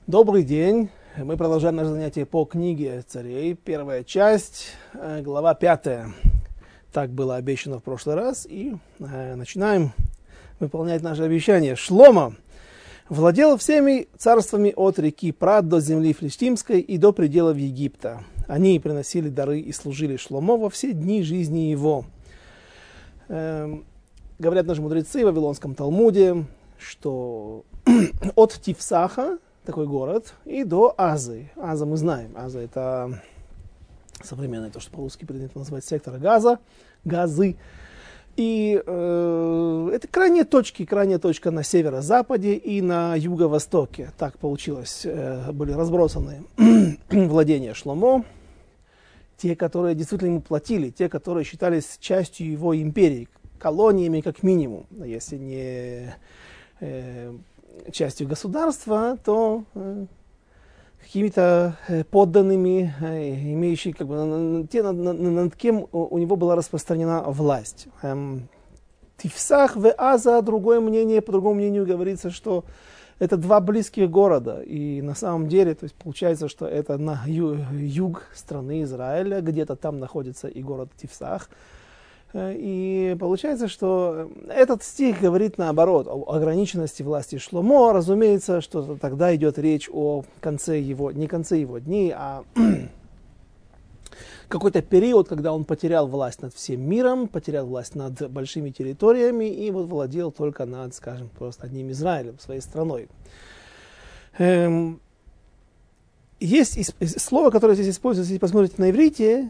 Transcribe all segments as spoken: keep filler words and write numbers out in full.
Добрый день. Мы продолжаем наше занятие по книге царей. Первая часть, глава пятая. Так было обещано в прошлый раз. И э, начинаем выполнять наше обещание. Шломо владел всеми царствами от реки Прат до земли Флиштимской и до пределов Египта. Они приносили дары и служили Шломо во все дни жизни его. Э, говорят наши мудрецы в Вавилонском Талмуде, что от Тифсаха, такой город, и до Азы. Аза мы знаем. Аза — это современное, то, что по-русски принято называть сектор Газа, Газы. И э, это крайние точки, крайняя точка на северо-западе и на юго-востоке. Так получилось. Э, были разбросаны владения Шломо. Те, которые действительно ему платили, те, которые считались частью его империи, колониями как минимум, если не э, частью государства, то э, какими-то э, подданными, э, имеющими, как бы, те, над, над, над кем у него была распространена власть. Эм, Тифсах в Аза, другое мнение, по другому мнению говорится, что это два близких города. И на самом деле, то есть получается, что это на ю, юг страны Израиля, где-то там находится и город Тифсах. И получается, что этот стих говорит наоборот, о ограниченности власти Шломо. Разумеется, что тогда идет речь о конце его, не конце его дней, а какой-то период, когда он потерял власть над всем миром, потерял власть над большими территориями и вот владел только над, скажем, просто одним Израилем, своей страной. Эм, есть слово, которое здесь используется, если посмотрите на иврите,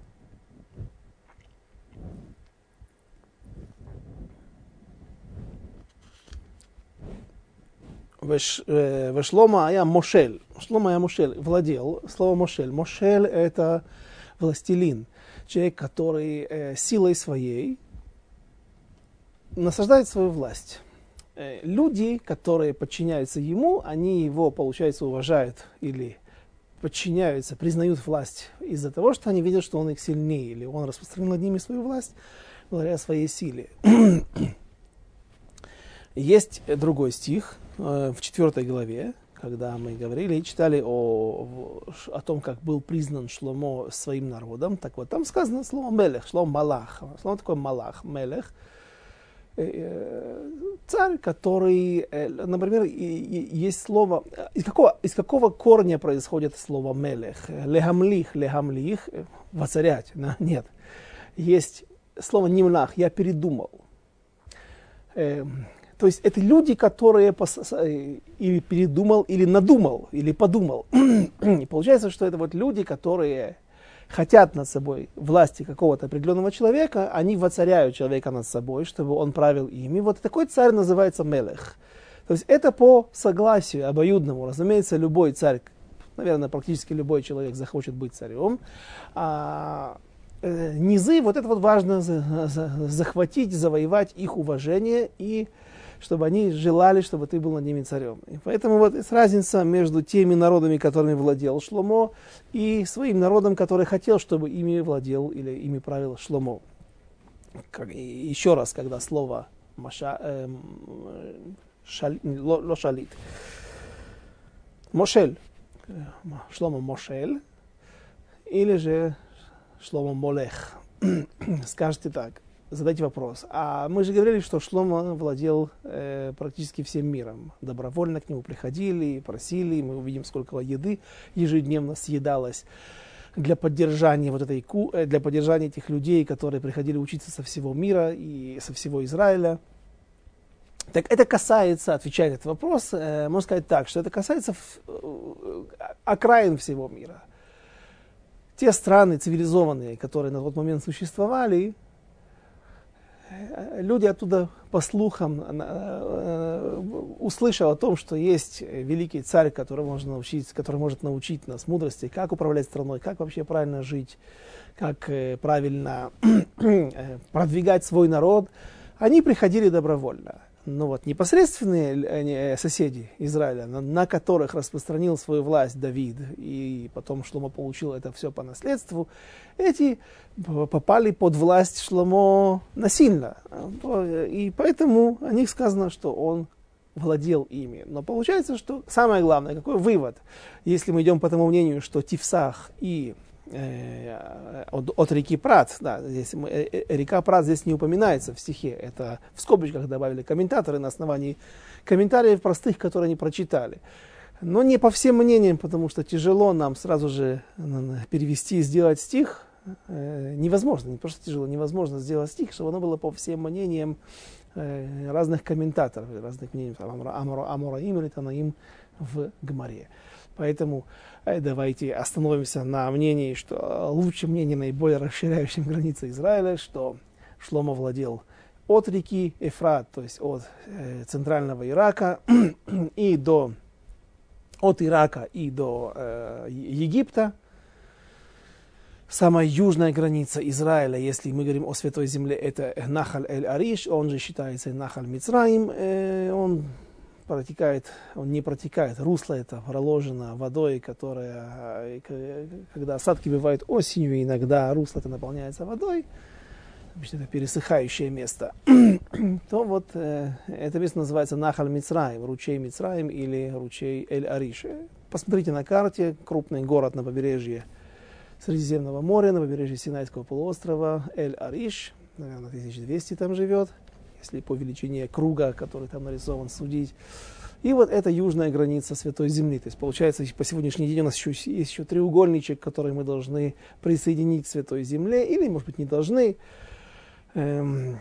Шломо ая Мошель. Шломо ая Мошель владел. Слово Мошель. Мошель — это властелин. Человек, который э, силой своей насаждает свою власть. Э, люди, которые подчиняются ему, они его, получается, уважают или подчиняются, признают власть из-за того, что они видят, что он их сильнее, или он распространил над ними свою власть благодаря своей силе. Есть другой стих э, в четвертой главе, когда мы говорили и читали о, о том, как был признан Шломо своим народом. Так вот, там сказано слово «мелех», Шлом Малах. Слово такое «малах», «мелех». Э, царь, который, э, например, и, и, есть слово... Из какого, из какого корня происходит слово «мелех»? «Лехамлих», «лехамлих», «воцарять». Да? Нет. Есть слово «нимлах», «я передумал». Э, То есть это люди, которые пос... или передумал, или надумал, или подумал. И получается, что это вот люди, которые хотят над собой власти какого-то определенного человека, они воцаряют человека над собой, чтобы он правил ими. Вот такой царь называется мелех. То есть это по согласию обоюдному. Разумеется, любой царь, наверное, практически любой человек захочет быть царем. А э, низы, вот это вот важно за, за, захватить, завоевать их уважение и чтобы они желали, чтобы ты был над ними царем. И поэтому вот есть разница между теми народами, которыми владел Шломо, и своим народом, который хотел, чтобы ими владел или ими правил Шломо. Как, еще раз, когда слово маша, э, шали, ло, ло шалит, Мошель, Шломо Мошель, или же Шломо Молех. Скажите так. Задайте вопрос. А мы же говорили, что Шломо владел э, практически всем миром. Добровольно к нему приходили, просили. Мы увидим, сколько еды ежедневно съедалось для поддержания вот этой для поддержания этих людей, которые приходили учиться со всего мира и со всего Израиля. Так это касается, отвечая на этот вопрос, э, можно сказать так, что это касается в, э, окраин всего мира. Те страны цивилизованные, которые на тот момент существовали, люди оттуда, по слухам, услышав о том, что есть великий царь, который можно научить, который может научить нас мудрости, как управлять страной, как вообще правильно жить, как правильно продвигать свой народ, они приходили добровольно. Но вот непосредственные соседи Израиля, на которых распространил свою власть Давид, и потом Шломо получил это все по наследству, эти попали под власть Шломо насильно. И поэтому о них сказано, что он владел ими. Но получается, что самое главное, какой вывод, если мы идем по тому мнению, что Тифсах и э, от, от реки Прат, да, здесь мы, э, э, река Прат здесь не упоминается в стихе, это в скобочках добавили комментаторы на основании комментариев простых, которые они прочитали. Но не по всем мнениям, потому что тяжело нам сразу же перевести и сделать стих. Э, невозможно, не просто тяжело, невозможно сделать стих, чтобы оно было по всем мнениям э, разных комментаторов, разных мнений, Амора, Амораим или Танаим в Гмаре. Поэтому э, давайте остановимся на мнении, что лучшее мнение, наиболее расширяющим границы Израиля, что Шломо владел от реки Эфрат, то есть от э, центрального Ирака и до от Ирака и до э, Египта. Самая южная граница Израиля, если мы говорим о Святой Земле, это Нахаль-эль-Ариш, он же считается Нахаль-Мицраим, э, он протекает, он не протекает, русло это проложено водой, которая, когда осадки бывают осенью, иногда русло это наполняется водой, обычно это пересыхающее место, то вот э, это место называется Нахаль-Мицраим, ручей Мицраим или ручей Эль-Ариш. Посмотрите на карте, крупный город на побережье Средиземного моря, на побережье Синайского полуострова, Эль-Ариш, наверное, тысяча двести там живет, если по величине круга, который там нарисован, судить. И вот это южная граница Святой Земли. То есть, получается, по сегодняшний день у нас еще, есть еще треугольничек, который мы должны присоединить к Святой Земле, или, может быть, не должны, эм,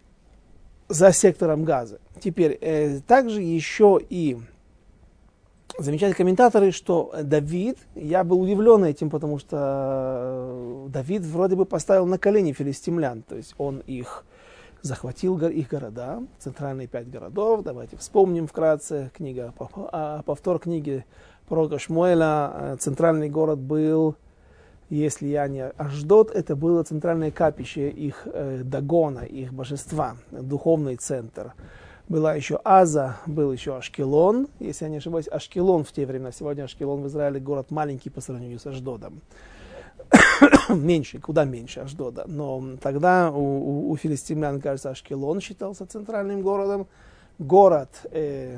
за сектором Газа. Теперь, э, также еще и замечают комментаторы, что Давид, я был удивлен этим, потому что Давид вроде бы поставил на колени филистимлян, то есть он их захватил, их города, центральные пять городов. Давайте вспомним вкратце, книга, повтор книги пророка Шмуэля, центральный город был, если я не Ашдод, это было центральное капище их э, Дагона, их божества, духовный центр. Была еще Аза, был еще Ашкелон, если я не ошибаюсь, Ашкелон в те времена. Сегодня Ашкелон в Израиле город маленький по сравнению с Ашдодом. Меньше, куда меньше Ашдода. Но тогда у, у, у филистимлян, кажется, Ашкелон считался центральным городом. Город э,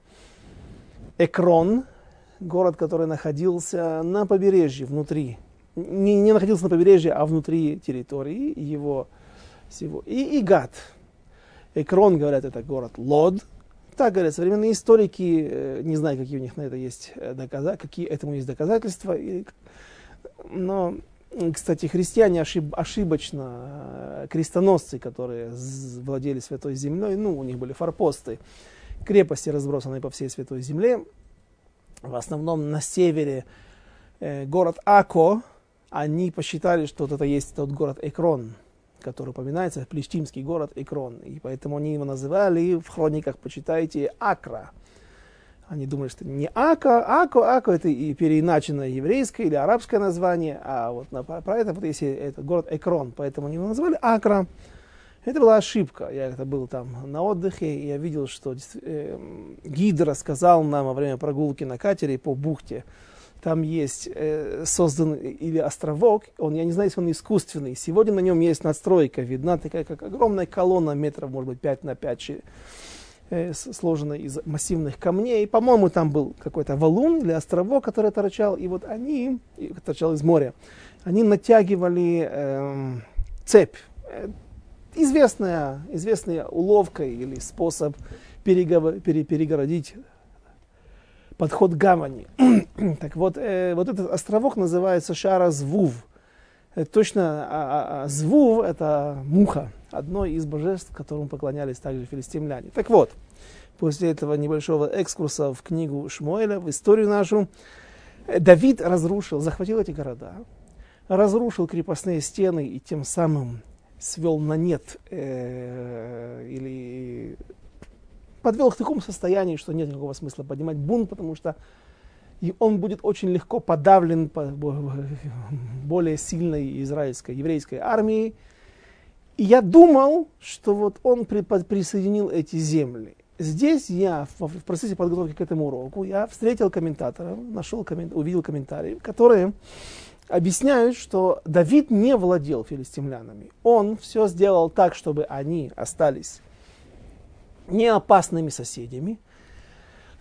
Экрон, город, который находился на побережье, внутри. Не, не находился на побережье, а внутри территории его всего. И, и Гат. Экрон, говорят, это город Лод. Так говорят современные историки, не знаю, какие у них на это есть доказательства, какие этому есть доказательства. Но, кстати, христиане ошиб, ошибочно, крестоносцы, которые владели Святой Землей, ну, у них были форпосты, крепости, разбросанные по всей Святой Земле. В основном на севере э, город Ако, они посчитали, что вот это есть тот город Экрон, который упоминается, плештимский город Экрон. И поэтому они его называли, в хрониках почитайте, Акра. Они думали, что не Ака, Ако, Ако это и переиначенное еврейское или арабское название, а вот на, про это вот если это город Экрон, поэтому они его назвали Акра. Это была ошибка. Я это был там на отдыхе, и я видел, что э, гид рассказал нам во время прогулки на катере по бухте. Там есть э, создан или островок, он, я не знаю, если он искусственный. Сегодня на нем есть надстройка, видна такая, как огромная колонна метров, может быть, пять на пять, э, сложенная из массивных камней. По-моему, там был какой-то валун или островок, который торчал, и вот они, торчал из моря, они натягивали э, цепь. Известная, известная уловка или способ перегов... пере... перегородить подход к гавани. Так вот, э, вот этот островок называется Шара Звув. Это точно, а, а, Звув это муха, одно из божеств, которому поклонялись также филистимляне. Так вот, после этого небольшого экскурса в книгу Шмуэля, в историю нашу, Давид разрушил, захватил эти города, разрушил крепостные стены и тем самым свел на нет э, или подвел к такому состоянию, что нет никакого смысла поднимать бунт, потому что и он будет очень легко подавлен по более сильной израильской, еврейской армией. И я думал, что вот он при, присоединил эти земли. Здесь я в, в процессе подготовки к этому уроку я встретил комментаторов, нашел коммент, увидел комментарии, которые объясняют, что Давид не владел филистимлянами. Он все сделал так, чтобы они остались неопасными соседями,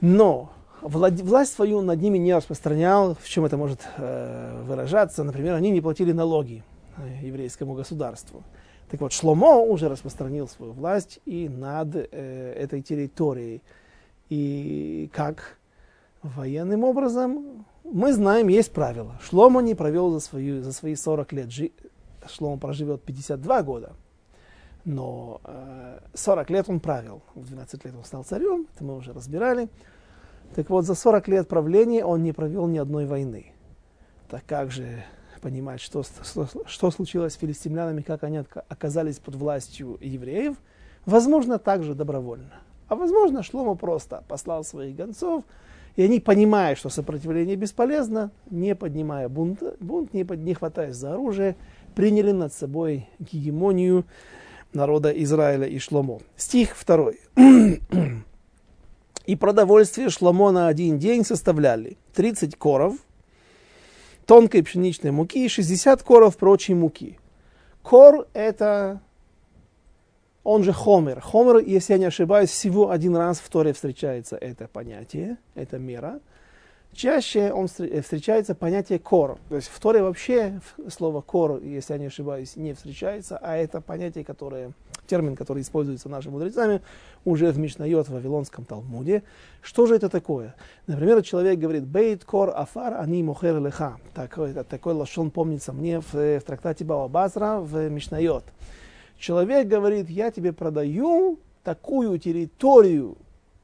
Но власть свою над ними не распространял. В чем это может э, выражаться? Например, они не платили налоги еврейскому государству. Так вот, Шломо уже распространил свою власть и над э, этой территорией. И как? Военным образом мы знаем, есть правило. Шломо не провел за, свою, за свои сорок лет. Жи... Шломо проживет пятьдесят два года. Но э, сорок лет он правил. В двенадцать лет он стал царем, это мы уже разбирали. Так вот, за сорок лет правления он не провел ни одной войны. Так как же понимать, что, что, что случилось с филистимлянами, как они оказались под властью евреев? Возможно, также добровольно. А возможно, Шломо просто послал своих гонцов, и они, понимая, что сопротивление бесполезно, не поднимая бунт, бунт не, под, не хватаясь за оружие, приняли над собой гегемонию народа Израиля и Шломо. Стих второй. И продовольствие Шломо на один день составляли тридцать коров тонкой пшеничной муки и шестьдесят коров прочей муки. Кор – это, он же хомер. Хомер, если я не ошибаюсь, всего один раз в Торе встречается это понятие, эта мера. Чаще он встречается понятие кор. То есть в Торе вообще слово кор, если я не ошибаюсь, не встречается, а это понятие, которое, термин, который используется нашими мудрецами уже в Мишнайот, в Вавилонском Талмуде. Что же это такое? Например, человек говорит «Бейт кор афар ани мохер леха». Такой, такой лашон помнится мне в, в трактате Бава Базра в Мишнайот. Человек говорит «Я тебе продаю такую территорию,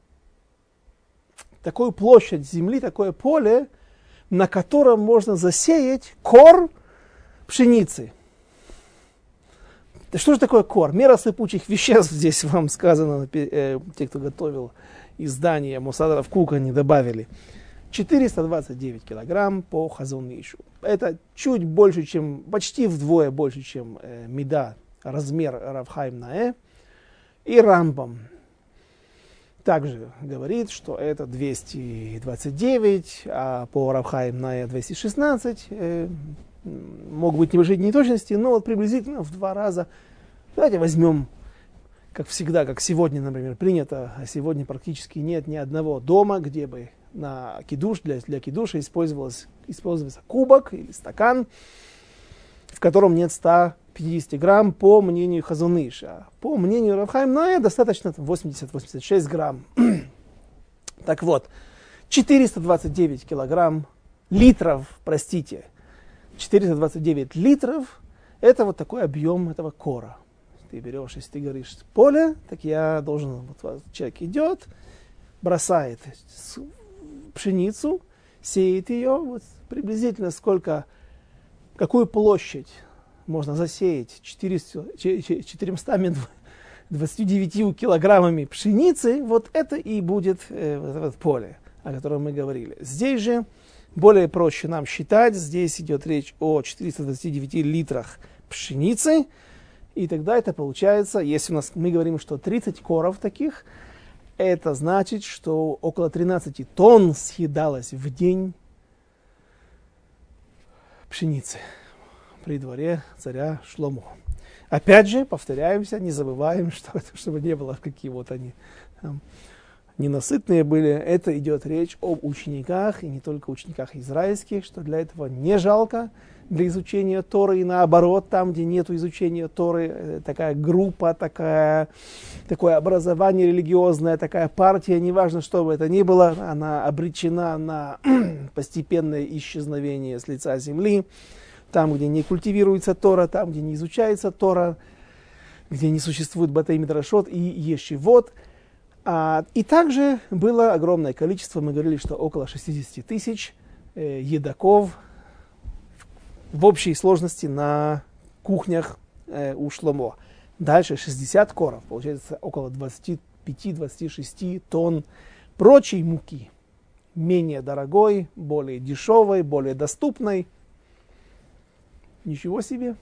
такую площадь земли, такое поле, на котором можно засеять кор пшеницы». Что же такое кор? Мера сыпучих веществ здесь вам сказано, э, те, кто готовил издание Мосад Рав Кука, не добавили. четыреста двадцать девять килограмм по Хазон Ишу. Это чуть больше, чем, почти вдвое больше, чем э, Мида, размер Рав Хаим Наэ. И Рамбам также говорит, что это двести двадцать девять, а по Рав Хаим Наэ двести шестнадцать. Э, могут быть небольшие неточности, но вот приблизительно в два раза. Давайте возьмем, как всегда, как сегодня, например, принято, а сегодня практически нет ни одного дома, где бы на кидуш, для, для кидуша использовался, использовался кубок или стакан, в котором нет ста пятидесяти грамм, по мнению Хазон Иша. По мнению Рав Хаим Наэ достаточно восемьдесят - восемьдесят шесть грамм. Так вот, четыреста двадцать девять килограмм, литров, простите, четыреста двадцать девять литров, это вот такой объем этого кора. Ты берешь, если ты говоришь поле, так я должен, вот человек идет, бросает пшеницу, сеет ее, вот приблизительно сколько, какую площадь можно засеять четыреста двадцатью девятью килограммами пшеницы, вот это и будет э, вот это поле, о котором мы говорили. Здесь же более проще нам считать, здесь идет речь о четырёхстах двадцати девяти литрах пшеницы, и тогда это получается, если у нас мы говорим, что тридцать коров таких, это значит, что около тринадцати тонн съедалось в день пшеницы при дворе царя Шломо. Опять же, повторяемся, не забываем, что это, чтобы не было какие вот они там ненасытные были. Это идет речь об учениках, и не только учениках израильских, что для этого не жалко для изучения Торы, и наоборот, там, где нет изучения Торы, такая группа, такая, такое образование религиозное, такая партия, неважно, что бы это ни было, она обречена на постепенное исчезновение с лица земли. Там, где не культивируется Тора, там, где не изучается Тора, где не существует Батей Мидрашот и Ешивот. А, и также было огромное количество, мы говорили, что около шестьдесят тысяч э, едоков в общей сложности на кухнях э, у Шломо. Дальше шестьдесят коров, получается около двадцать пять - двадцать шесть тонн прочей муки, менее дорогой, более дешевой, более доступной. Ничего себе.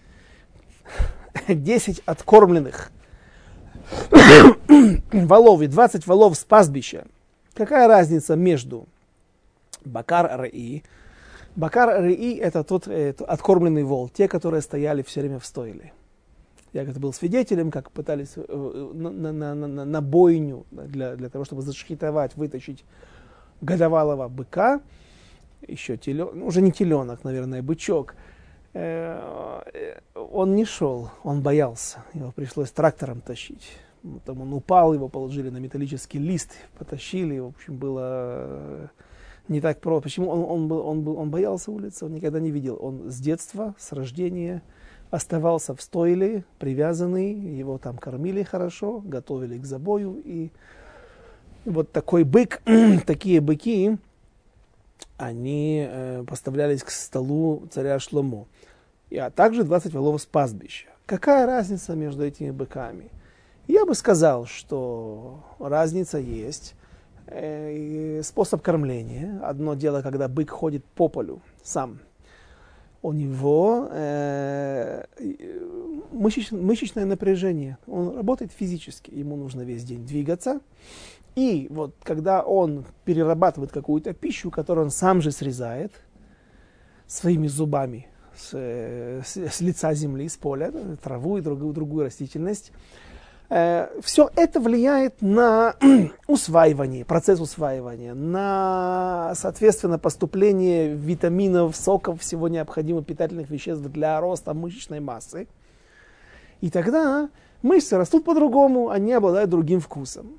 десять откормленных волов и двадцать волов с пастбища. Какая разница между бакар реи? Бакар реи — это тот э, откормленный вол, те, которые стояли все время в стойле. Я как-то был свидетелем, как пытались на, на, на, на, на бойню для, для того, чтобы зашхитовать, вытащить годовалого быка, еще теленок, уже не теленок, наверное, бычок. Он не шел, он боялся. Его пришлось трактором тащить. Потом он упал, его положили на металлический лист, потащили. В общем, было не так просто. Почему? Он, он, был, он, был, он боялся улицы, он никогда не видел. Он с детства, с рождения оставался в стойле, привязанный. Его там кормили хорошо, готовили к забою. И вот такой бык, такие быки, они э, поставлялись к столу царя Шломо. И, а также двадцать волов с пастбища. Какая разница между этими быками? Я бы сказал, что разница есть. Э, способ кормления. Одно дело, когда бык ходит по полю сам. У него э, мышеч, мышечное напряжение. Он работает физически. Ему нужно весь день двигаться. И вот когда он перерабатывает какую-то пищу, которую он сам же срезает своими зубами с, с, с лица земли, с поля, траву и другую, другую растительность, э, все это влияет на усваивание, процесс усваивания, на, соответственно, поступление витаминов, соков, всего необходимых питательных веществ для роста мышечной массы. И тогда мышцы растут по-другому, они обладают другим вкусом.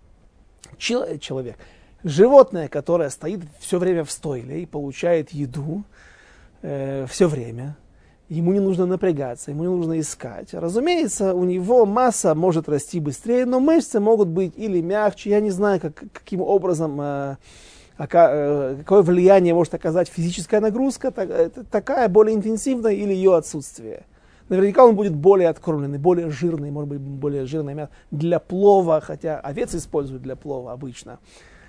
Человек, животное, которое стоит все время в стойле и получает еду э, все время, ему не нужно напрягаться, ему не нужно искать. Разумеется, у него масса может расти быстрее, но мышцы могут быть или мягче, я не знаю, как, каким образом, э, ока, э, какое влияние может оказать физическая нагрузка, так, э, такая более интенсивная или ее отсутствие. Наверняка он будет более откормленный, более жирный, может быть, более жирное мясо для плова, хотя овец используют для плова обычно.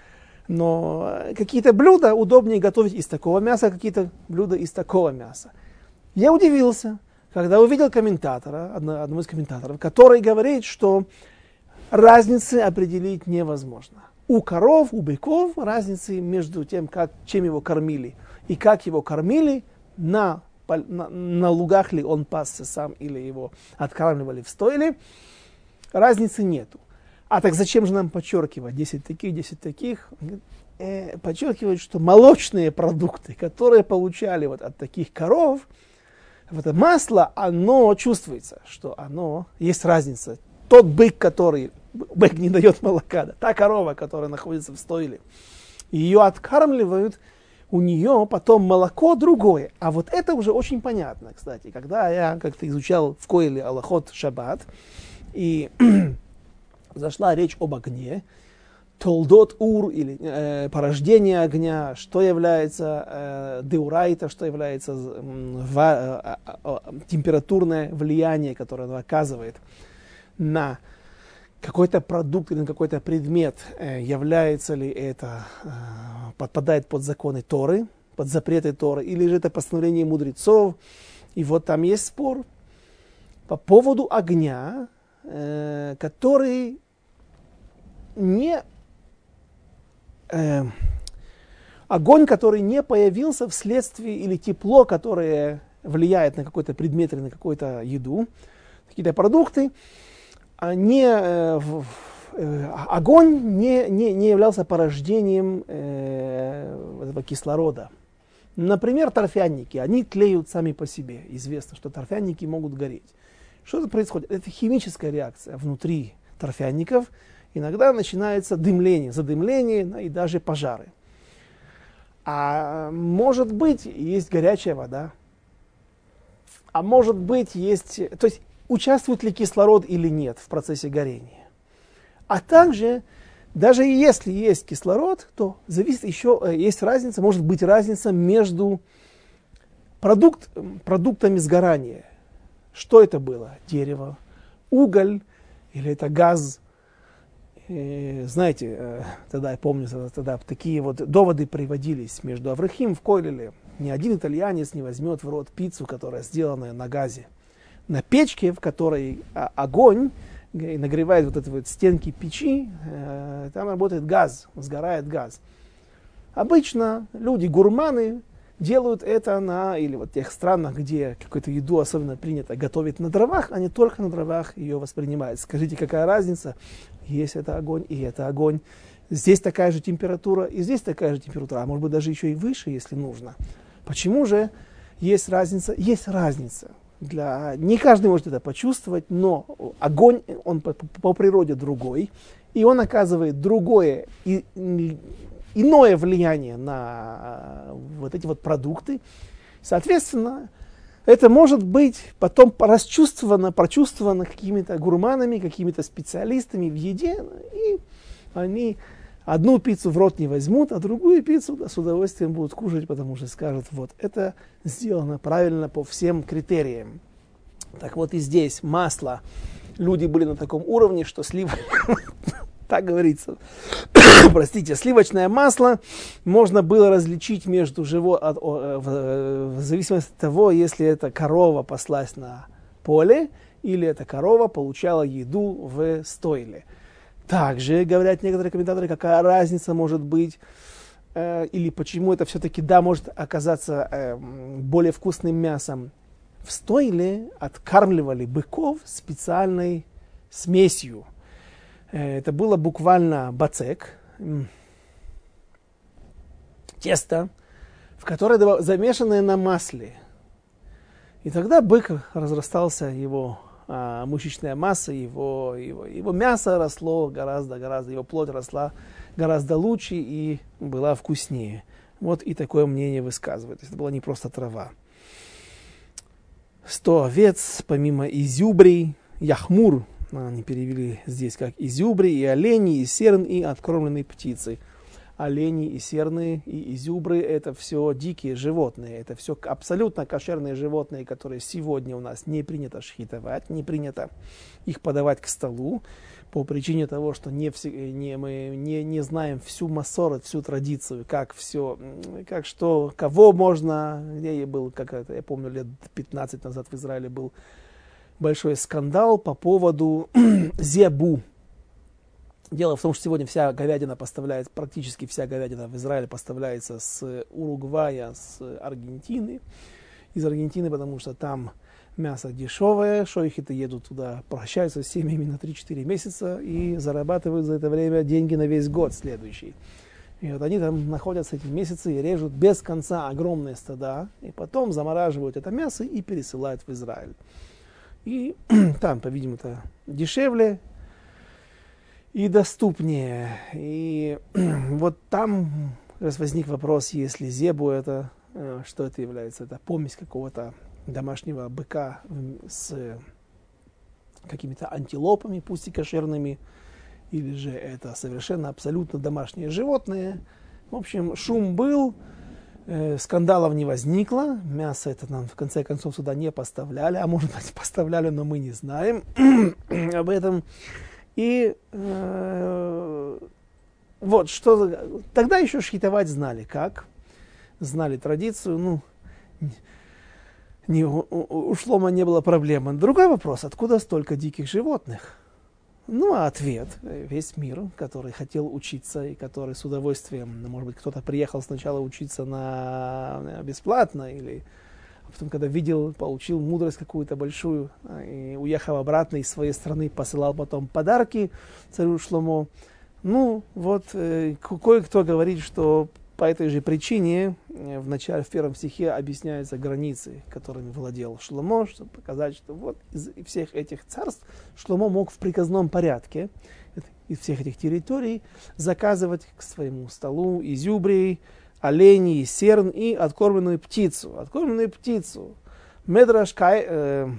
Но какие-то блюда удобнее готовить из такого мяса, какие-то блюда из такого мяса. Я удивился, когда увидел комментатора, одного из комментаторов, который говорит, что разницы определить невозможно. У коров, у быков разницы между тем, как, чем его кормили и как его кормили на На, на лугах ли он пасся сам или его откармливали в стойле, разницы нету. А так зачем же нам подчеркивать десять таких, десять таких? Э, подчеркивать, что молочные продукты, которые получали вот от таких коров, вот это масло, оно чувствуется, что оно, есть разница. Тот бык, который, бык не дает молока, да, та корова, которая находится в стойле, ее откармливают, у нее потом молоко другое. А вот это уже очень понятно, кстати. Когда я как-то изучал в Коэле Алахот Шаббат, и зашла речь об огне, толдот ур, или э, порождение огня, что является э, деурайта, что является э, ва, э, э, температурное влияние, которое оно оказывает на какой-то продукт или на какой-то предмет, э, является ли это, э, подпадает под законы Торы, под запреты Торы, или же это постановление мудрецов. И вот там есть спор по поводу огня, э, который не... Э, огонь, который не появился вследствие, или тепло, которое влияет на какой-то предмет или на какую-то еду, какие-то продукты, Не, э, э, огонь не, не, не являлся порождением э, этого кислорода. Например, торфяники, они тлеют сами по себе. Известно, что торфяники могут гореть. Что это происходит? Это химическая реакция внутри торфяников. Иногда начинается дымление, задымление и даже пожары. А может быть, есть горячая вода. А может быть, есть... То есть, участвует ли кислород или нет в процессе горения. А также, даже если есть кислород, то зависит еще, есть разница, может быть разница между продукт, продуктами сгорания. Что это было? Дерево, уголь или это газ? И, знаете, тогда, я помню, тогда такие вот доводы приводились между Аврахим в Койлеле. Ни один итальянец не возьмет в рот пиццу, которая сделана на газе. На печке, в которой огонь нагревает вот эти вот стенки печи, там работает газ, сгорает газ. Обычно люди, гурманы, делают это на, или вот в тех странах, где какую-то еду особенно принято готовить на дровах, они только на дровах ее воспринимают. Скажите, какая разница? Есть это огонь, и это огонь. Здесь такая же температура, и здесь такая же температура, а может быть даже еще и выше, если нужно. Почему же есть разница? Есть разница. Для... Не каждый может это почувствовать, но огонь, он по, по природе другой, и он оказывает другое, и, иное влияние на вот эти вот продукты. Соответственно, это может быть потом расчувствовано, прочувствовано какими-то гурманами, какими-то специалистами в еде, и они одну пиццу в рот не возьмут, а другую пиццу с удовольствием будут кушать, потому что скажут, вот, это сделано правильно по всем критериям. Так вот и здесь масло. Люди были на таком уровне, что слив... так говорится, простите, сливочное масло можно было различить между живо... от... в... в зависимости от того, если эта корова паслась на поле, или эта корова получала еду в стойле. Также, говорят некоторые комментаторы, какая разница может быть, э, или почему это все-таки, да, может оказаться э, более вкусным мясом. В стойле откармливали быков специальной смесью. Э, это было буквально бацек, э, тесто, в которое замешанное на масле. И тогда бык разрастался, его а, мышечная масса, его, его, его мясо росло гораздо, гораздо, его плоть росла гораздо лучше и была вкуснее. Вот и такое мнение высказывает. Это была не просто трава. Сто овец, помимо изюбрий, яхмур, они перевели здесь как изюбри, и олени, и серн, и откормленные птицы. Олени и серны, и изюбры – это все дикие животные, это все абсолютно кошерные животные, которые сегодня у нас не принято шхитовать, не принято их подавать к столу, по причине того, что не, не, мы не, не знаем всю массору, всю традицию, как все, как что, кого можно, где я был, как это, я помню, лет пятнадцать назад в Израиле был большой скандал по поводу зебу. Дело в том, что сегодня вся говядина поставляется, практически вся говядина в Израиле поставляется с Уругвая, с Аргентины, из Аргентины, потому что там мясо дешевое, шойхи-то едут туда, прощаются с семьями на три-четыре месяца и зарабатывают за это время деньги на весь год следующий. И вот они там находятся эти месяцы и режут без конца огромные стада, и потом замораживают это мясо и пересылают в Израиль. И там, по-видимому, это дешевле и доступнее. И вот там раз возник вопрос, если зебу это, что это является? Это помесь какого-то домашнего быка с какими-то антилопами, пусть и кошерными, или же это совершенно абсолютно домашние животные. В общем, шум был, э, скандалов не возникло, мясо это нам в конце концов сюда не поставляли, а может быть поставляли, но мы не знаем об этом. И э, вот что тогда еще шхитовать знали как, знали традицию, ну не, у, у Шлома не было проблемы. Другой вопрос, откуда столько диких животных? Ну, а ответ, весь мир, который хотел учиться и который с удовольствием, может быть, кто-то приехал сначала учиться на бесплатно, или а потом, когда видел, получил мудрость какую-то большую, и уехал обратно из своей страны, посылал потом подарки царю Шломо. Ну, вот, э, кое-кто говорит, что по этой же причине э, в начале, в первом стихе объясняются границы, которыми владел Шломо, чтобы показать, что вот из всех этих царств Шломо мог в приказном порядке из всех этих территорий заказывать к своему столу изюбрий, оленей, серн и откормленную птицу. Откормленную птицу. Медраш э,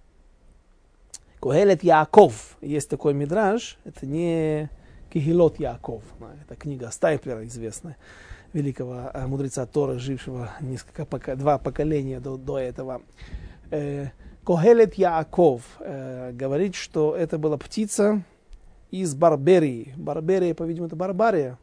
Когелет Яаков. Есть такой мидраш. Это не Кехилот Яаков. Это книга Стайплера, известная, великого э, мудреца Торы, жившего несколько, пока, два поколения до, до этого. Э, Когелет Яаков э, говорит, что это была птица из Барберии. Барберия, по-видимому, это Барбария.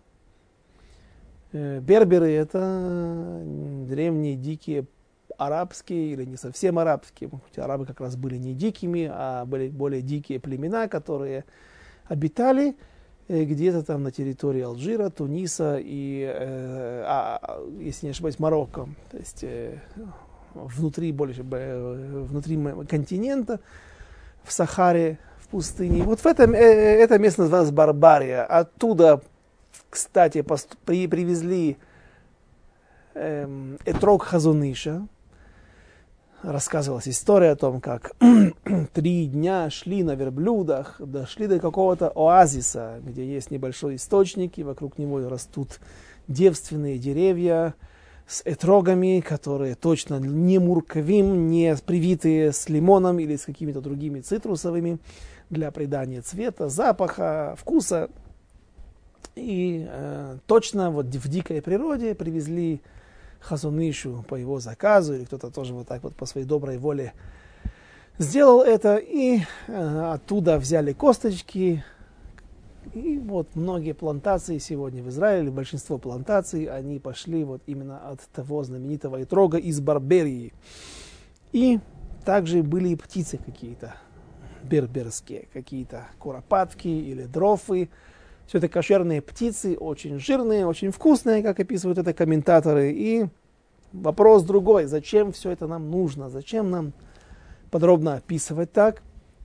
Берберы – это древние дикие арабские, или не совсем арабские, арабы как раз были не дикими, а были более дикие племена, которые обитали где-то там на территории Алжира, Туниса и, э, а, если не ошибаюсь, Марокко. То есть э, внутри, больше, внутри континента, в Сахаре, в пустыне. Вот в этом, э, это место называлось Барбария. Оттуда, кстати, пост- при, привезли э, Этрог Хазон Иша. Рассказывалась история о том, как три дня шли на верблюдах, дошли до какого-то оазиса, где есть небольшой источник, и вокруг него растут девственные деревья с этрогами, которые точно не муркавим, не привитые с лимоном или с какими-то другими цитрусовыми для придания цвета, запаха, вкуса. И э, точно вот в дикой природе привезли Хазон Ишу по его заказу, или кто-то тоже вот так вот по своей доброй воле сделал это, и э, оттуда взяли косточки. И вот многие плантации сегодня в Израиле, большинство плантаций, они пошли вот именно от того знаменитого этрога из Барберии. И также были и птицы какие-то, берберские, какие-то куропатки или дрофы. Все это кошерные птицы, очень жирные, очень вкусные, как описывают это комментаторы. И вопрос другой, зачем все это нам нужно, зачем нам подробно описывать так?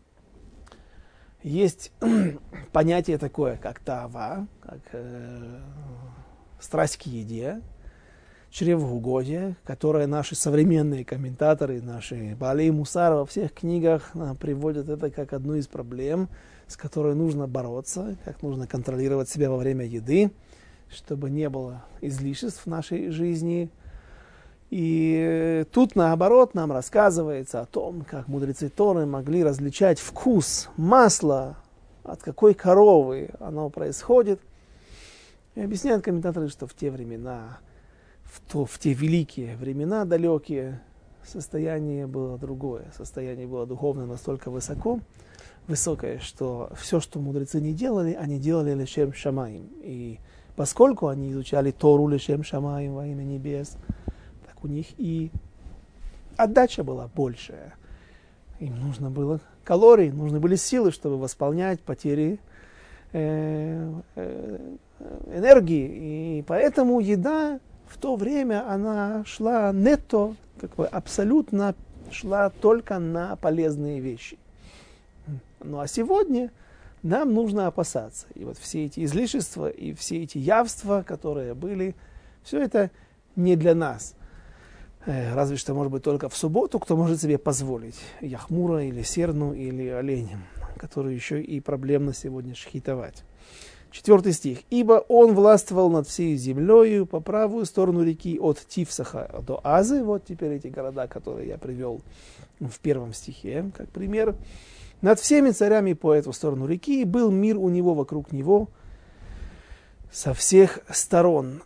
Есть понятие такое, как таава, как э, страсть к еде, чревоугодие, которое наши современные комментаторы, наши Баалей Мусар во всех книгах э, приводят это как одну из проблем, с которой нужно бороться, как нужно контролировать себя во время еды, чтобы не было излишеств в нашей жизни. И тут, наоборот, нам рассказывается о том, как мудрецы Торы могли различать вкус масла, от какой коровы оно происходит. И объясняют комментаторы, что в те времена, в, то, в те великие времена далекие, состояние было другое. Состояние было духовно настолько высоко, высокое, что все, что мудрецы не делали, они делали лешем шамаим. И поскольку они изучали Тору лешем шамаим во имя небес, так у них и отдача была большая. Им нужно было калорий, нужны были силы, чтобы восполнять потери э, э, энергии. И поэтому еда в то время, она шла нетто, как бы абсолютно шла только на полезные вещи. Ну а сегодня нам нужно опасаться. И вот все эти излишества и все эти явства, которые были, все это не для нас. Разве что, может быть, только в субботу, кто может себе позволить яхмура или серну или оленя, которые еще и проблемно сегодня шхитовать. Четвертый стих. «Ибо он властвовал над всей землею по правую сторону реки от Тифсаха до Азы». Вот теперь эти города, которые я привел в первом стихе, как пример. «Над всеми царями по эту сторону реки, и был мир у него вокруг него со всех сторон».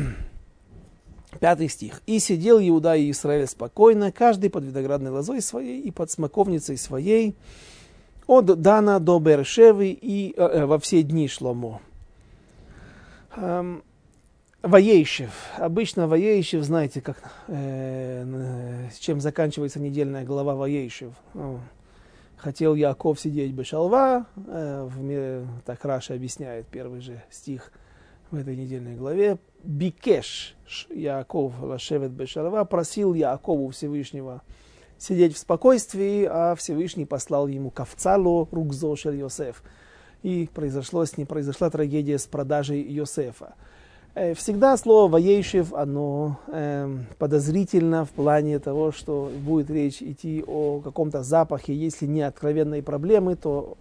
Пятый стих. «И сидел Иуда и Израиль спокойно, каждый под виноградной лозой своей и под смоковницей своей, от Дана до Бершевы и э, во все дни Шломо». Эм, Ваейшев. Обычно Ваейшев, знаете, как, э, с чем заканчивается недельная глава Ваейшев. Хотел Яаков сидеть бешалва, э, в мире, так Раша объясняет первый же стих в этой недельной главе. Бикеш Яаков лашевет бешалва, просил Яакову Всевышнего сидеть в спокойствии, а Всевышний послал ему кавцалу ругзо шель Йосеф. И произошло с ним, произошла трагедия с продажей Йосефа. Всегда слово «ваейшев», оно э, подозрительно в плане того, что будет речь идти о каком-то запахе. Если не откровенной проблемы, то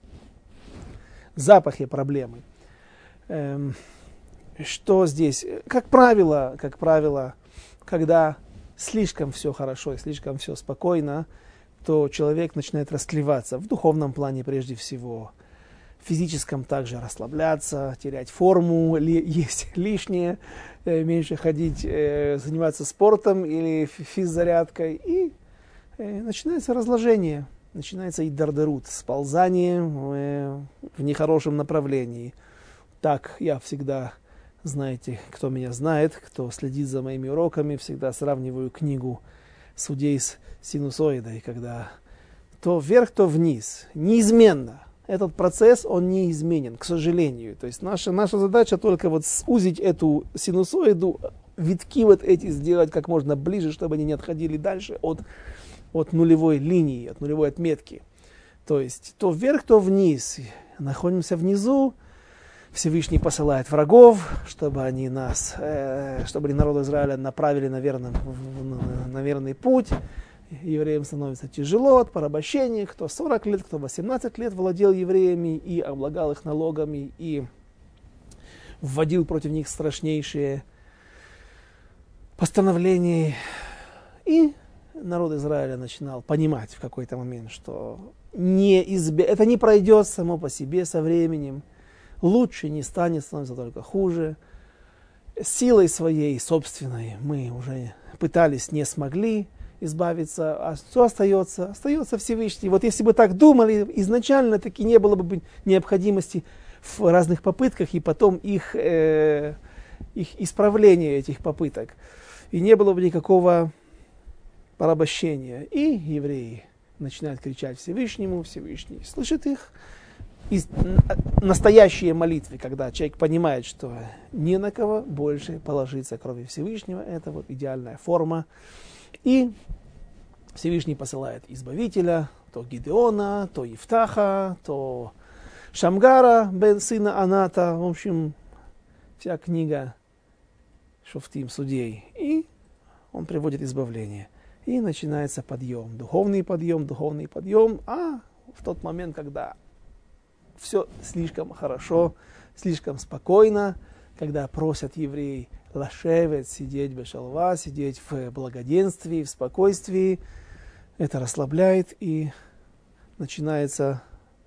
запахе проблемы. Э, что здесь? Как правило, как правило, когда слишком все хорошо и слишком все спокойно, то человек начинает расклеваться в духовном плане прежде всего. В физическом также расслабляться, терять форму, ли, есть лишнее, э, меньше ходить, э, заниматься спортом или физзарядкой. И э, начинается разложение, начинается иддардерут, сползание э, в нехорошем направлении. Так я всегда, знаете, кто меня знает, кто следит за моими уроками, всегда сравниваю книгу «Судей с синусоидой», когда то вверх, то вниз, неизменно. этот процесс, он неизменен, к сожалению. То есть наша, наша задача только вот сузить эту синусоиду, витки вот эти сделать как можно ближе, чтобы они не отходили дальше от, от нулевой линии, от нулевой отметки. То есть то вверх, то вниз. Находимся внизу, Всевышний посылает врагов, чтобы они нас, э, чтобы они народ Израиля направили на, верном, на верный путь. Евреям становится тяжело от порабощения. Кто сорок лет, кто восемнадцать лет владел евреями и облагал их налогами, и вводил против них страшнейшие постановления. И народ Израиля начинал понимать в какой-то момент, что не избе... это не пройдет само по себе со временем. Лучше не станет, становится только хуже. Силой своей собственной мы уже пытались, не смогли избавиться. А что остается? Остается Всевышний. Вот если бы так думали, изначально таки не было бы необходимости в разных попытках и потом их, э, их исправления этих попыток. И не было бы никакого порабощения. И евреи начинают кричать Всевышнему, Всевышний слышит их. И настоящие молитвы, когда человек понимает, что не на кого больше положиться, кроме Всевышнего, это вот идеальная форма. И Всевышний посылает избавителя, то Гидеона, то Ифтаха, то Шамгара, бен сына Аната, в общем, вся книга Шофтим, судей. И он приводит избавление. И начинается подъем, духовный подъем, духовный подъем. А в тот момент, когда все слишком хорошо, слишком спокойно, когда просят евреи лашевет, сидеть бешалва, сидеть в благоденствии, в спокойствии, это расслабляет и начинается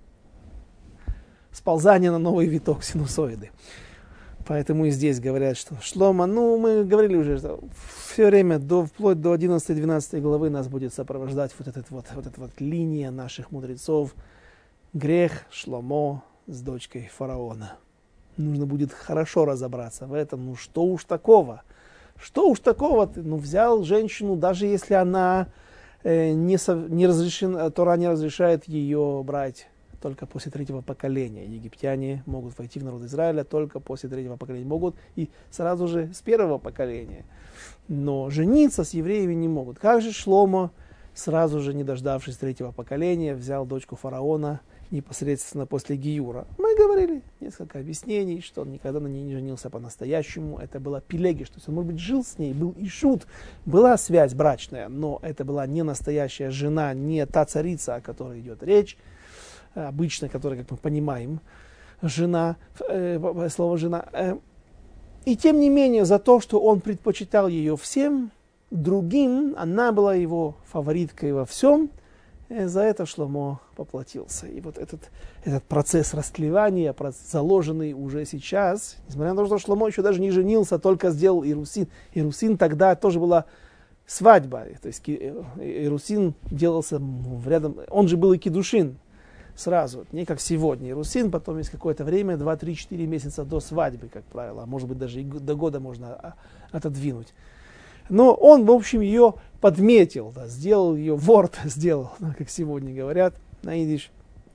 сползание на новый виток синусоиды. Поэтому и здесь говорят, что Шломо, ну мы говорили уже, что все время, до, вплоть до одиннадцатой-двенадцатой главы нас будет сопровождать вот, этот вот, вот эта вот линия наших мудрецов. Грех Шломо с дочкой фараона. Нужно будет хорошо разобраться в этом. Ну что уж такого? Что уж такого? Ты ну, взял женщину, даже если она э, не, не разрешена, Тора не разрешает ее брать только после третьего поколения. Египтяне могут войти в народ Израиля только после третьего поколения. Могут и сразу же с первого поколения. Но жениться с евреями не могут. Как же Шломо, сразу же не дождавшись третьего поколения, взял дочку фараона непосредственно после Гиюра. Мы говорили несколько объяснений, что он никогда на ней не женился по-настоящему. Это была пилегиш, то есть он, может быть, жил с ней, был ишут, была связь брачная, но это была не настоящая жена, не та царица, о которой идет речь, обычно, которая, как мы понимаем, жена, э, слово жена. Э, и тем не менее, за то, что он предпочитал ее всем другим, она была его фавориткой во всем, за это Шломо поплатился. И вот этот, этот процесс растлевания, процесс, заложенный уже сейчас, несмотря на то, что Шломо еще даже не женился, только сделал Ирусин. Ирусин тогда тоже была свадьба. То есть Ирусин делался рядом, он же был и кидушин сразу, не как сегодня. Ирусин, потом есть какое-то время, два-три-четыре месяца до свадьбы, как правило, а может быть даже и до года можно отодвинуть. Но он, в общем, ее подметил, да, сделал ее, ворд сделал, да, как сегодня говорят на идиш.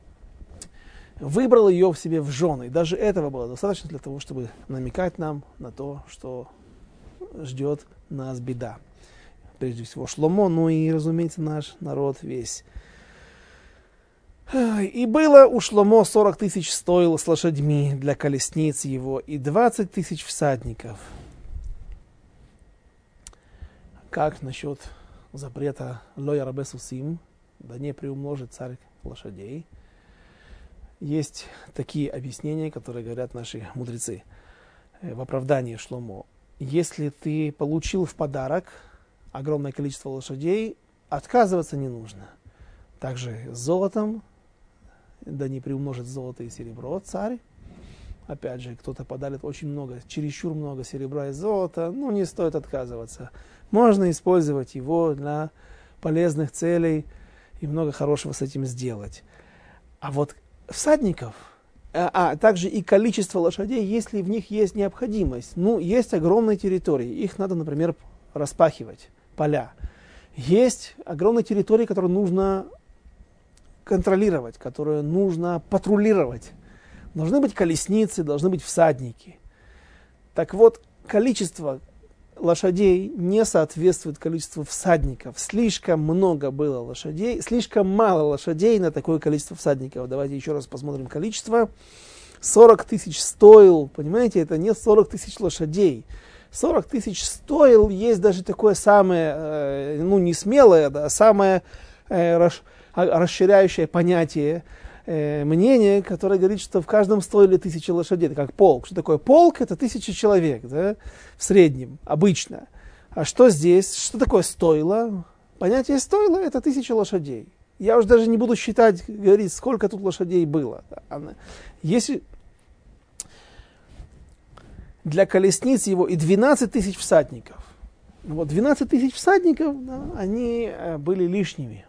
Выбрал ее в себе в жены. И даже этого было достаточно для того, чтобы намекать нам на то, что ждет нас беда. Прежде всего Шломо, ну и, разумеется, наш народ весь. И было у Шломо сорок тысяч стоил с лошадьми для колесниц его и двадцать тысяч всадников. Как насчет запрета лоя рабе сусим, да не приумножит царь лошадей? Есть такие объяснения, которые говорят наши мудрецы в оправдании Шломо. Если ты получил в подарок огромное количество лошадей, отказываться не нужно. Также с золотом, да не приумножит золото и серебро царь. Опять же, кто-то подарит очень много, чересчур много серебра и золота, ну не стоит отказываться. Можно использовать его для полезных целей и много хорошего с этим сделать. А вот всадников, а, а также и количество лошадей, если в них есть необходимость. Ну, есть огромные территории, их надо, например, распахивать, поля. Есть огромные территории, которые нужно контролировать, которую нужно патрулировать. Должны быть колесницы, должны быть всадники. Так вот, количество лошадей не соответствует количеству всадников. Слишком много было лошадей, слишком мало лошадей на такое количество всадников. Давайте еще раз посмотрим количество. сорок тысяч стоил, понимаете, это не сорок тысяч лошадей. сорок тысяч стоил, есть даже такое самое, э, ну не смелое, да, самое э, расш, расширяющее понятие, э, мнение, которое говорит, что в каждом стойле тысяча лошадей. Это как полк. Что такое полк? Это тысяча человек, да, в среднем, обычно. А что здесь? Что такое стойло? Понятие стойло – это тысяча лошадей. Я уже даже не буду считать, говорить, сколько тут лошадей было. Если для колесниц его и двенадцать тысяч всадников. Вот двенадцать тысяч всадников, да, они были лишними.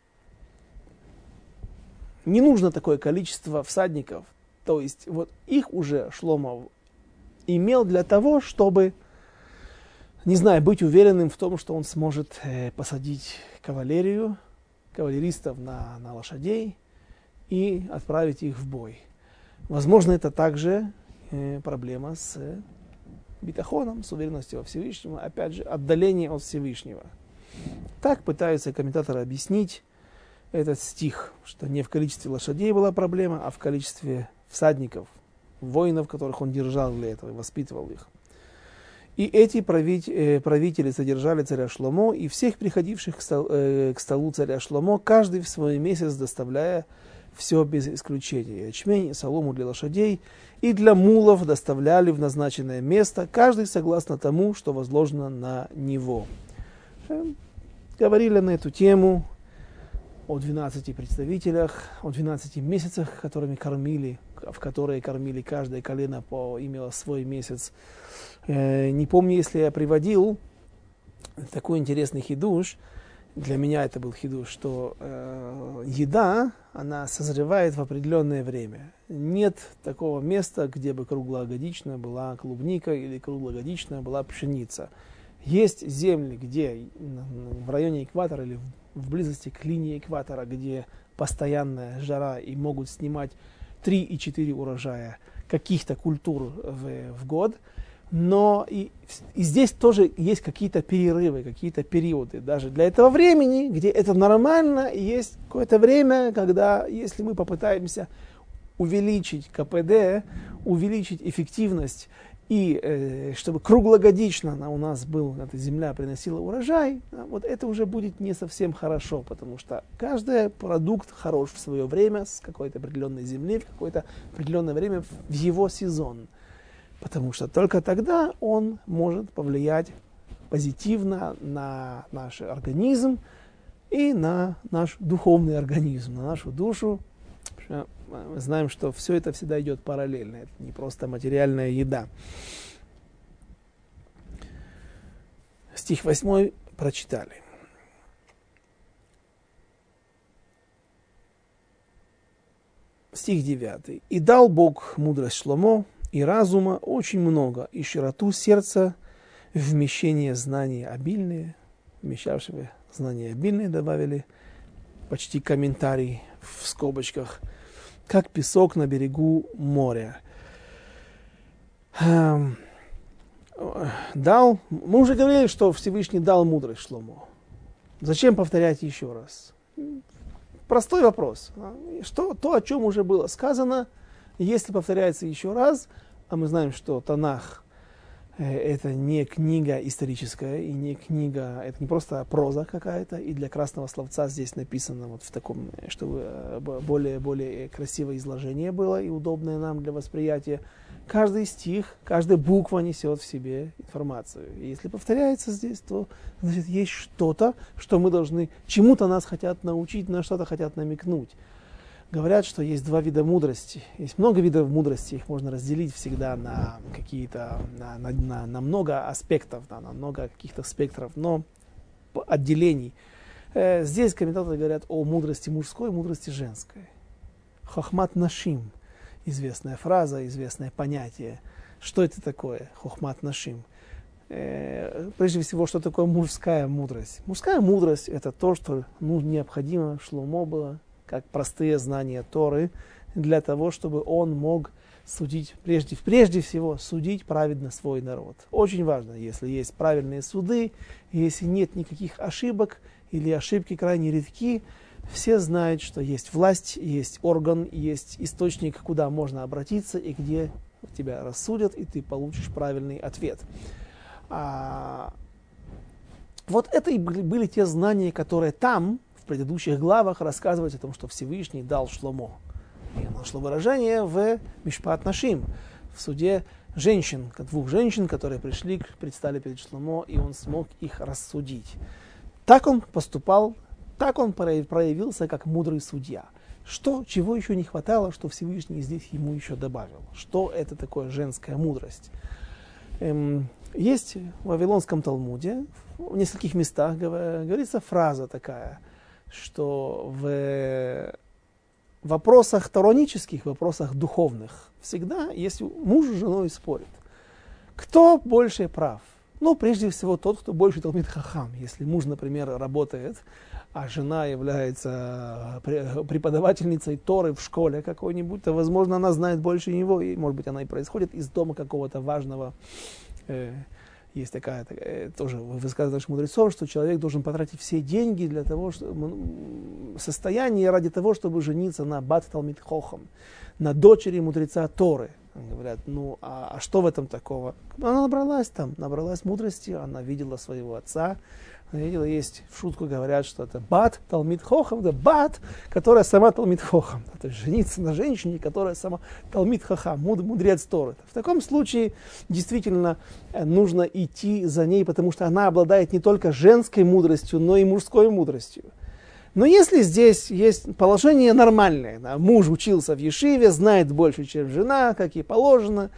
Не нужно такое количество всадников. То есть вот их уже Шломо имел для того, чтобы, не знаю, быть уверенным в том, что он сможет э, посадить кавалерию, кавалеристов на, на лошадей и отправить их в бой. Возможно, это также э, проблема с э, битахоном, с уверенностью во Всевышнем, опять же, отдаление от Всевышнего. Так пытаются комментаторы объяснить этот стих, что не в количестве лошадей была проблема, а в количестве всадников, воинов, которых он держал для этого, воспитывал их. И эти правители содержали царя Шломо, и всех приходивших к столу царя Шломо, каждый в свой месяц доставляя все без исключения. Ячмень и солому для лошадей и для мулов доставляли в назначенное место, каждый согласно тому, что возложено на него. Говорили на эту тему о двенадцати представителях, о двенадцати месяцах, которыми кормили, в которые кормили каждое колено по имело свой месяц. Э, не помню, если я приводил такой интересный хидуш. Для меня это был хидуш, что э, еда, она созревает в определенное время. Нет такого места, где бы круглогодично была клубника или круглогодично была пшеница. Есть земли, где в районе экватора или в близости к линии экватора, где постоянная жара и могут снимать три и четыре урожая каких-то культур в, в год. Но и, и здесь тоже есть какие-то перерывы, какие-то периоды. Даже для этого времени, где это нормально, есть какое-то время, когда, если мы попытаемся увеличить ка пэ дэ, увеличить эффективность, и э, чтобы круглогодично она у нас была, эта земля приносила урожай, да, вот это уже будет не совсем хорошо, потому что каждый продукт хорош в свое время, с какой-то определенной земли, в какое-то определенное время в его сезон. Потому что только тогда он может повлиять позитивно на наш организм и на наш духовный организм, на нашу душу. Мы знаем, что все это всегда идет параллельно, это не просто материальная еда. Стих восьмой прочитали. Стих девятый. «И дал Бог мудрость Шломо и разума очень много, и широту сердца, вмещение знаний обильные», вмещавшего знания обильные добавили, почти комментарий в скобочках, как песок на берегу моря. Эм, дал, мы уже говорили, что Всевышний дал мудрость Шломо. Зачем повторять еще раз? Простой вопрос. Что, то, о чем уже было сказано, если повторяется еще раз, а мы знаем, что Танах э, это не книга историческая, и не книга, это не просто проза какая-то, и для красного словца здесь написано вот в таком, чтобы более, более красивое изложение было и удобное нам для восприятия. Каждый стих, каждая буква несет в себе информацию. И если повторяется здесь, то значит есть что-то, что мы должны, чему-то нас хотят научить, на что-то хотят намекнуть. Говорят, что есть два вида мудрости. Есть много видов мудрости, их можно разделить всегда на какие-то, на, на, на, на много аспектов, да, на много каких-то спектров, но отделений. Э, здесь комментаторы говорят о мудрости мужской, мудрости женской. Хохмат нашим. Известная фраза, известное понятие. Что это такое? Хохмат нашим. Э, прежде всего, что такое мужская мудрость? Мужская мудрость – это то, что ну, необходимо Шломо было как простые знания Торы, для того, чтобы он мог судить, прежде, прежде всего, судить праведно свой народ. Очень важно, если есть правильные суды, если нет никаких ошибок или ошибки крайне редки, все знают, что есть власть, есть орган, есть источник, куда можно обратиться и где тебя рассудят, и ты получишь правильный ответ. А, вот это и были, были те знания, которые там, в предыдущих главах, рассказывают о том, что Всевышний дал Шломо. И нашло выражение в Мишпат Нашим, в суде женщин, двух женщин, которые пришли, предстали перед Шломо, и он смог их рассудить. Так он поступал, так он проявился как мудрый судья. Что, чего еще не хватало, что Всевышний здесь ему еще добавил? Что это такое женская мудрость? Эм, есть в Вавилонском Талмуде, в нескольких местах говорится фраза такая, что в В вопросах торонических, в вопросах духовных, всегда, если муж с женой спорит, кто больше прав? Ну, прежде всего, тот, кто больше талмид хахам. Если муж, например, работает, а жена является преподавательницей Торы в школе какой-нибудь, то, возможно, она знает больше него, и, может быть, она и происходит из дома какого-то важного. Э, Есть такая, такая тоже высказывание наших мудрецов, что человек должен потратить все деньги для того, чтобы состояние ради того, чтобы жениться на бат талмид хохам, на дочери мудреца Торы. Они говорят, ну а, а что в этом такого? Она набралась там, набралась мудрости, она видела своего отца, она видела, есть в шутку говорят, что это бат талмид хохам, это бат, которая сама талмид хохам. То есть жениться на женщине, которая сама талмид хохам, мудрец Торы. В таком случае действительно нужно идти за ней, потому что она обладает не только женской мудростью, но и мужской мудростью. Но если здесь есть положение нормальное, да, муж учился в ешиве, знает больше, чем жена, как и положено,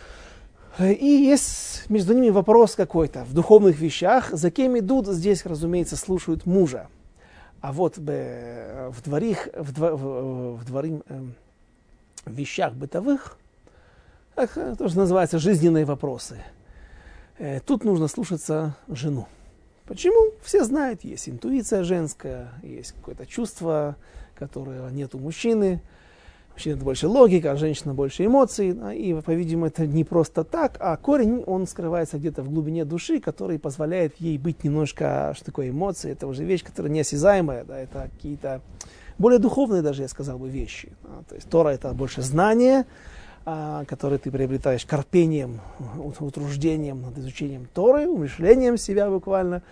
и есть между ними вопрос какой-то в духовных вещах, за кем идут, здесь, разумеется, слушают мужа. А вот в, дворих, в, дво, в, в, дворим, в вещах бытовых, как тоже называется, жизненные вопросы, тут нужно слушаться жену. Почему? Все знают, есть интуиция женская, есть какое-то чувство, которое нет у мужчины. Мужчина это больше логика, а женщина больше эмоций. И, по-видимому, это не просто так, а корень, он скрывается где-то в глубине души, который позволяет ей быть немножко, что такое эмоции, это уже вещь, которая неосязаемая, да, это какие-то более духовные даже, я сказал бы, вещи. Да. То есть Тора это больше знание, а, которое ты приобретаешь корпением, утруждением над изучением Торы, умышлением себя буквально.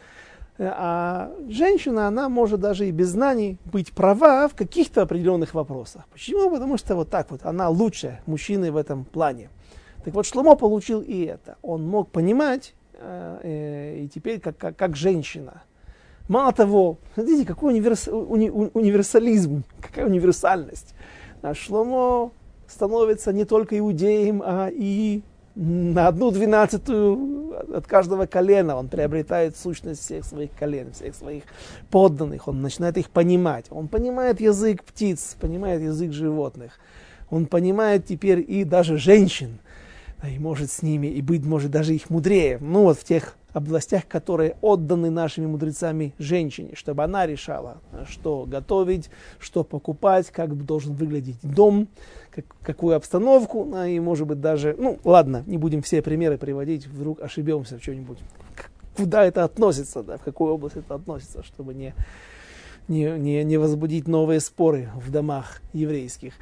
А женщина, она может даже и без знаний быть права в каких-то определенных вопросах. Почему? Потому что вот так вот, она лучше мужчины в этом плане. Так вот, Шломо получил и это. Он мог понимать, э, и теперь как, как, как женщина. Мало того, смотрите, какой универс, уни, универсализм, какая универсальность. А Шломо становится не только иудеем, а и на одну двенадцатую от каждого колена. Он приобретает сущность всех своих колен, всех своих подданных. Он начинает их понимать. Он понимает язык птиц, понимает язык животных. Он понимает теперь и даже женщин. И может с ними, и быть может даже их мудрее. Ну вот в тех областях, которые отданы нашими мудрецами женщине, чтобы она решала, что готовить, что покупать, как должен выглядеть дом, как, какую обстановку, а и может быть даже, ну ладно, не будем все примеры приводить, вдруг ошибемся в чем-нибудь. Куда это относится, да, в какую область это относится, чтобы не, не, не, не возбудить новые споры в домах еврейских.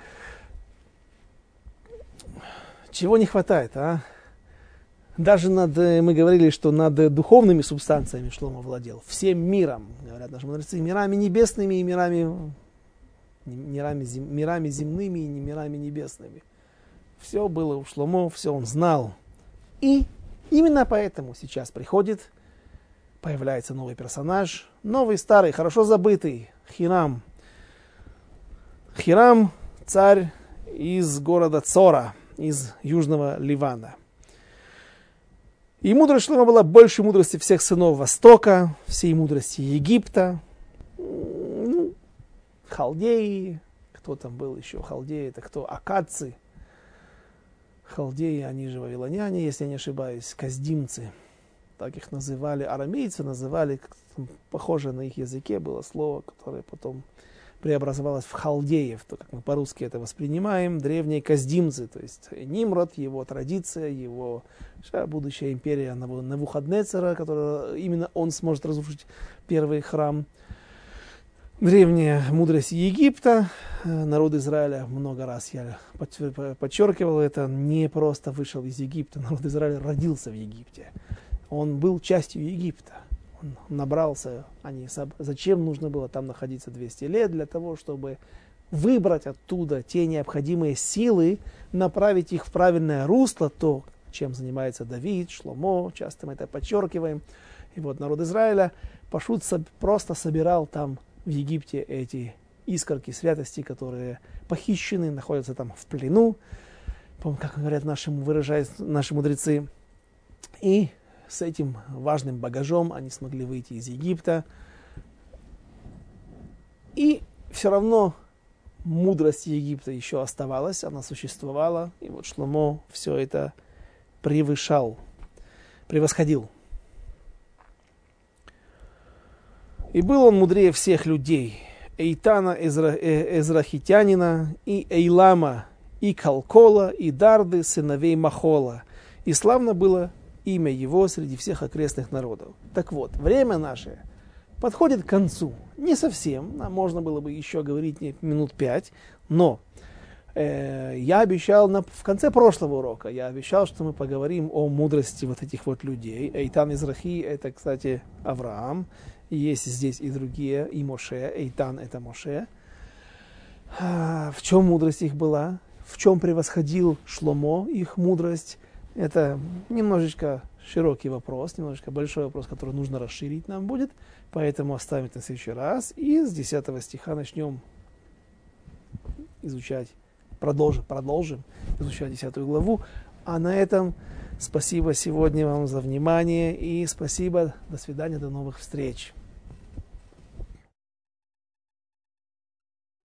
Чего не хватает, а? Даже над, мы говорили, что над духовными субстанциями Шломо владел. Всем миром, говорят наши мудрецы, мирами небесными и мирами, мирами, зем, мирами земными и мирами небесными. Все было у Шломо, все он знал. И именно поэтому сейчас приходит, появляется новый персонаж, новый, старый, хорошо забытый, Хирам. Хирам, царь из города Цора, из Южного Ливана. И мудрость Шломо была больше мудрости всех сынов Востока, всей мудрости Египта, ну, халдеи, кто там был еще, халдеи, это кто, акадцы, халдеи, они же вавилоняне, если я не ошибаюсь, каздимцы, так их называли, арамейцы называли, похоже на их языке было слово, которое потом преобразовалась в халдеев, то, как мы по-русски это воспринимаем, древние каздимцы, то есть Нимрод, его традиция, его будущая империя Навуходнецера, которая именно он сможет разрушить первый храм. Древняя мудрость Египта, народ Израиля, много раз я подчеркивал это, не просто вышел из Египта, народ Израиля родился в Египте, он был частью Египта. Он набрался, они, зачем нужно было там находиться двести лет? Для того, чтобы выбрать оттуда те необходимые силы, направить их в правильное русло, то, чем занимается Давид, Шломо, часто мы это подчеркиваем. И вот народ Израиля Пашут просто собирал там в Египте эти искорки святости, которые похищены, находятся там в плену, как говорят наши, выражают наши мудрецы. И с этим важным багажом они смогли выйти из Египта. И все равно мудрость Египта еще оставалась, она существовала. И вот Шломо все это превышал, превосходил. И был он мудрее всех людей. Эйтана Эзра, э, Эзрахитянина, и Эйлама, и Калкола, и Дарды, сыновей Махола. И славно было имя его среди всех окрестных народов. Так вот, время наше подходит к концу. Не совсем, а можно было бы еще говорить не, минут пять, но э, я обещал на, в конце прошлого урока, я обещал, что мы поговорим о мудрости вот этих вот людей. Эйтан Израхи, это, кстати, Авраам, есть здесь и другие, и Моше. Эйтан это Моше. А, в чем мудрость их была? В чем превосходил Шломо их мудрость? Это немножечко широкий вопрос, немножечко большой вопрос, который нужно расширить нам будет, поэтому оставим это на следующий раз. И с десятого стиха начнем изучать, продолжим, продолжим изучать десятую главу. А на этом спасибо сегодня вам за внимание и спасибо, до свидания, до новых встреч.